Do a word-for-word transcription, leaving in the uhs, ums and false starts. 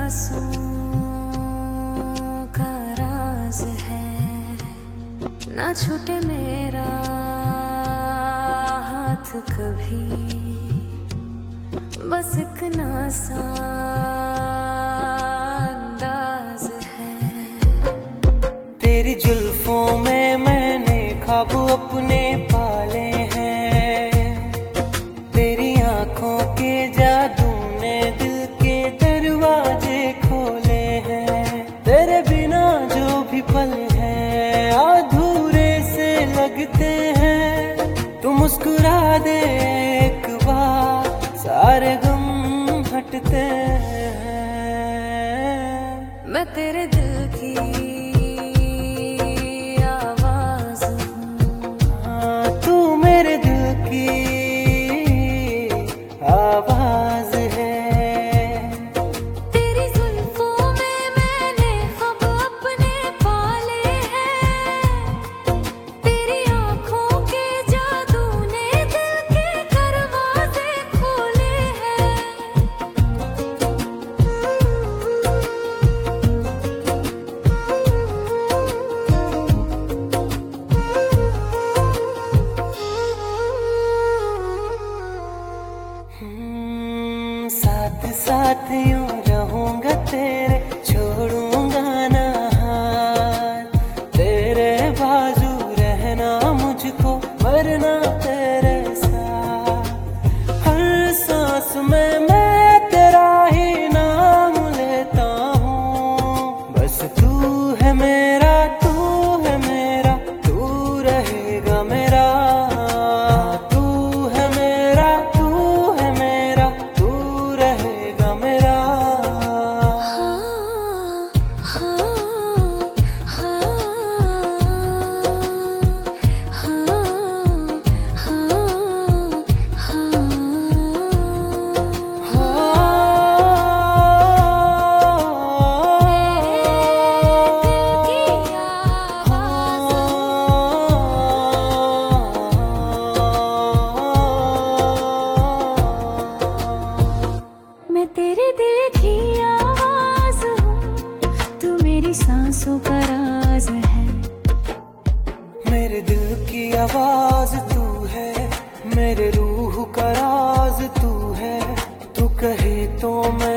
सांसों का राज है, ना छूटे मेरा हाथ कभी, बस एक नासा अंदाज है। तेरी जुल्फों में मैंने ख्वाब अपने पाले हैं, तेरी आंखों के जादू ने दिल के दरवाजे खोले हैं। तेरे बिना जो भी पल हैं अधूरे से लगते हैं। तू मुस्कुरा दे एक बार, सारे गम हटते हैं। मैं तेरे दिल की आवाज हूँ, हाँ, तू मेरे दिल की आवाज है। तेरी जुल्फों में मैंने ख्वाब अपने पाले हैं, तेरी आंखों के जादू ने दिल के दरवाजे खोले हैं। हम्म, साथ साथ यूं रहूंगा तेरे, छोड़ूंगा ना हाथ। तेरे बाजू रहना मुझको, मरना तेरे साथ। हर सांस में मैं तेरा ही नाम लेता हूँ। बस तू है मेरा, तू है मेरा, तू रहेगा मेरा। तू है मेरा, तू है मेरा, तू रहेगा मेरा। हाँ, हाँ, हाँ, मैं तेरे दिल की आवाज हूँ, तू मेरी सांसों का राज है। मेरे दिल की आवाज तू है, मेरे रूह का राज तू है। तू कहे तो मैं